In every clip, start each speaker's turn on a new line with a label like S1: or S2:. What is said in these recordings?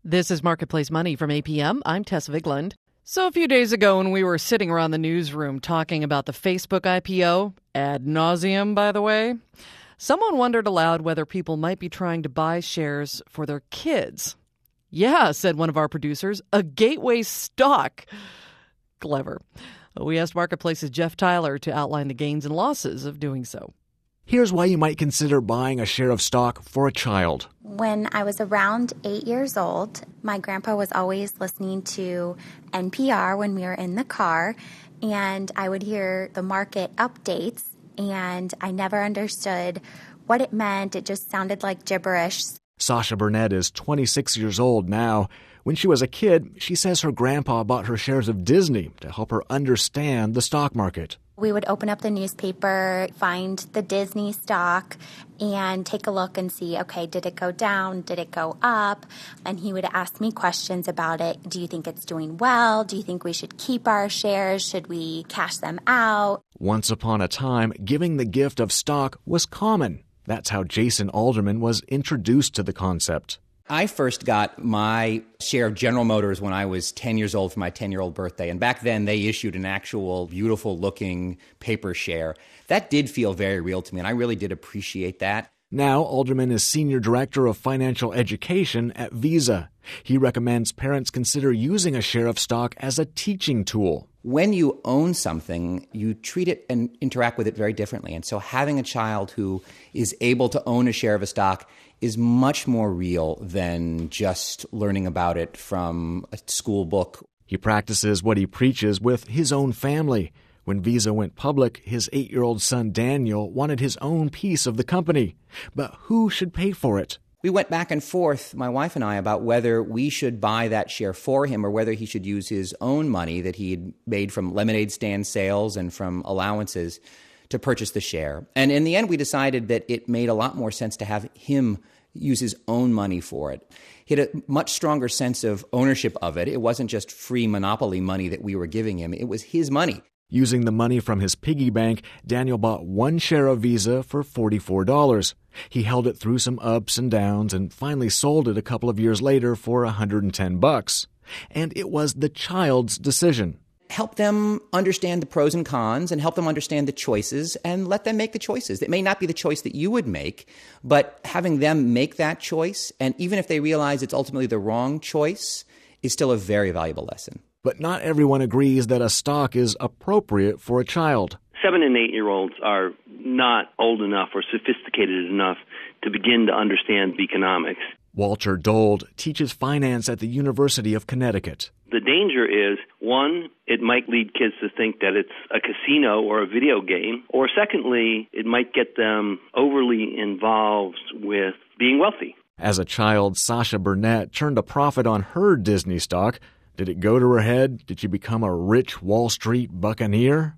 S1: This is Marketplace Money from APM. I'm Tess Vigland. So a few days ago when we were sitting around the newsroom talking about the Facebook IPO, ad nauseum, by the way, someone wondered aloud whether people might be trying to buy shares for their kids. Yeah, said one of our producers, a gateway stock. Clever. We asked Marketplace's Jeff Tyler to outline the gains and losses of doing so.
S2: Here's why you might consider buying a share of stock for a child.
S3: When I was around 8 years old, my grandpa was always listening to NPR when we were in the car, and I would hear the market updates, and I never understood what it meant. It just sounded like gibberish.
S2: Sasha Burnett is 26 years old now. When she was a kid, she says her grandpa bought her shares of Disney to help her understand the stock market.
S3: We would open up the newspaper, find the Disney stock, and take a look and see, okay, did it go down? Did it go up? And he would ask me questions about it. Do you think it's doing well? Do you think we should keep our shares? Should we cash them out?
S2: Once upon a time, giving the gift of stock was common. That's how Jason Alderman was introduced to the concept.
S4: I first got my share of General Motors when I was 10 years old for my 10-year-old birthday. And back then, they issued an actual beautiful-looking paper share. That did feel very real to me, and I really did appreciate that.
S2: Now, Alderman is Senior Director of Financial Education at Visa. He recommends parents consider using a share of stock as a teaching tool.
S4: When you own something, you treat it and interact with it very differently. And so having a child who is able to own a share of a stock is much more real than just learning about it from a school book.
S2: He practices what he preaches with his own family. When Visa went public, his 8-year-old son Daniel wanted his own piece of the company. But who should pay for it?
S4: We went back and forth, my wife and I, about whether we should buy that share for him or whether he should use his own money that he had made from lemonade stand sales and from allowances to purchase the share. And in the end, we decided that it made a lot more sense to have him use his own money for it. He had a much stronger sense of ownership of it. It wasn't just free monopoly money that we were giving him. It was his money.
S2: Using the money from his piggy bank, Daniel bought one share of Visa for $44. He held it through some ups and downs and finally sold it a couple of years later for $110. And it was the child's decision.
S4: Help them understand the pros and cons and help them understand the choices and let them make the choices. It may not be the choice that you would make, but having them make that choice, and even if they realize it's ultimately the wrong choice, is still a very valuable lesson.
S2: But not everyone agrees that a stock is appropriate for a child.
S5: 7- and 8-year-olds are not old enough or sophisticated enough to begin to understand economics.
S2: Walter Dold teaches finance at the University of Connecticut.
S5: The danger is, one, it might lead kids to think that it's a casino or a video game, or secondly, it might get them overly involved with being wealthy.
S2: As a child, Sasha Burnett turned a profit on her Disney stock. Did it go to her head? Did she become a rich Wall Street buccaneer?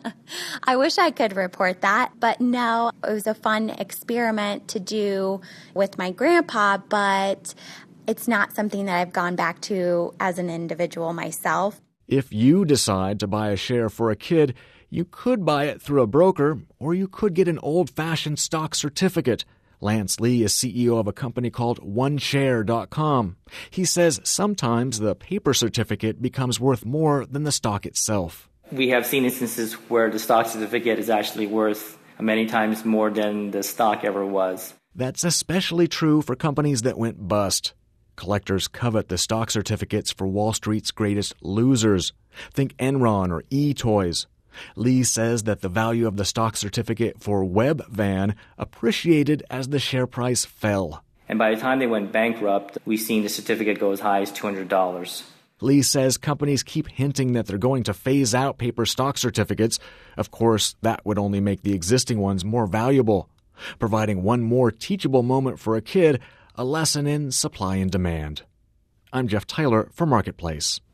S3: I wish I could report that, but no, it was a fun experiment to do with my grandpa, but it's not something that I've gone back to as an individual myself.
S2: If you decide to buy a share for a kid, you could buy it through a broker, or you could get an old-fashioned stock certificate. Lance Lee is CEO of a company called OneShare.com. He says sometimes the paper certificate becomes worth more than the stock itself.
S6: We have seen instances where the stock certificate is actually worth many times more than the stock ever was.
S2: That's especially true for companies that went bust. Collectors covet the stock certificates for Wall Street's greatest losers. Think Enron or eToys. Lee says that the value of the stock certificate for Webvan appreciated as the share price fell.
S6: And by the time they went bankrupt, we've seen the certificate go as high as $200.
S2: Lee says companies keep hinting that they're going to phase out paper stock certificates. Of course, that would only make the existing ones more valuable. Providing one more teachable moment for a kid, a lesson in supply and demand. I'm Jeff Tyler for Marketplace.